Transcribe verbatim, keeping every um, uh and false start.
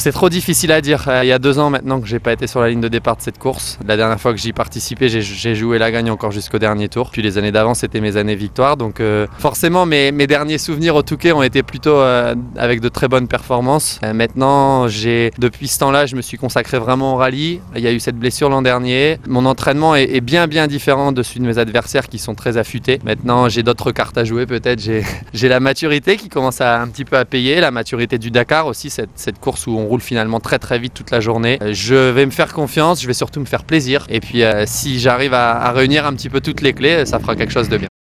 C'est trop difficile à dire. Il y a deux ans maintenant que j'ai pas été sur la ligne de départ de cette course. La dernière fois que j'y participais, j'ai, j'ai joué la gagne encore jusqu'au dernier tour. Puis les années d'avant, c'était mes années victoires. Donc euh, forcément, mes, mes derniers souvenirs au Touquet ont été plutôt euh, avec de très bonnes performances. Euh, maintenant, j'ai, depuis ce temps-là, je me suis consacré vraiment au rallye. Il y a eu cette blessure l'an dernier. Mon entraînement est, est bien bien différent de celui de mes adversaires qui sont très affûtés. Maintenant, j'ai d'autres cartes à jouer peut-être. J'ai, j'ai la maturité qui commence à un petit peu à payer. La maturité du Dakar aussi, cette, cette course où on roule finalement très très vite toute la journée. Je vais me faire confiance, je vais surtout me faire plaisir. Et puis euh, si j'arrive à, à réunir un petit peu toutes les clés, ça fera quelque chose de bien.